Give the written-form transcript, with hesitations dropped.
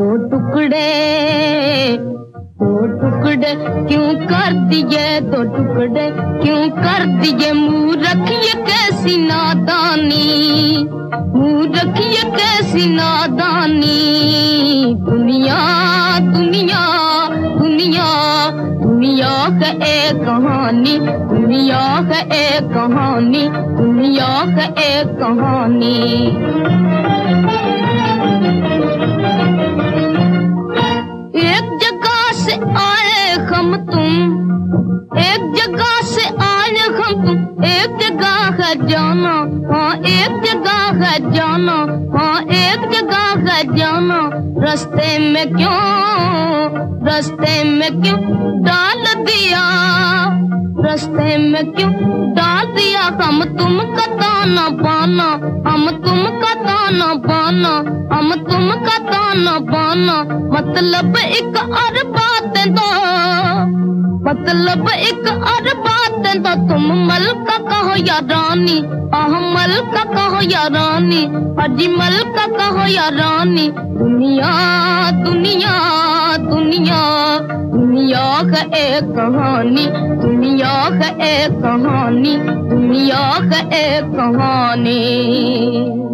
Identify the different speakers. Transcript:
Speaker 1: दो टुकड़े क्यों कर दिए, दो टुकड़े क्यों कर दिए। मूर्ख ये कैसी नादानी, मूर्ख ये कैसी नादानी। दुनिया दुनिया दुनिया दुनिया है एक कहानी, दुनिया है एक कहानी, दुनिया है एक कहानी। एक जगह से आए हम तुम, एक जगह से आए हम तुम, एक जगह है जाना, हाँ एक जगह है जाना, हाँ एक जगह है जाना। रास्ते में क्यों डाल दिया, रास्ते में क्यों डाल दिया। हम तुम का ताना बाना, हम तुम का ताना बाना, हम तुम का ताना बाना। मतलब एक और बात दो, मतलब एक और बात दो। तुम मलका कहो या रानी, आह मलका कहो या रानी, अजी मलका कहो या रानी। दुनिया दुनिया दुनिया दुनिया है एक कहानी, दुनिया है एक कहानी, दुनिया है एक कहानी।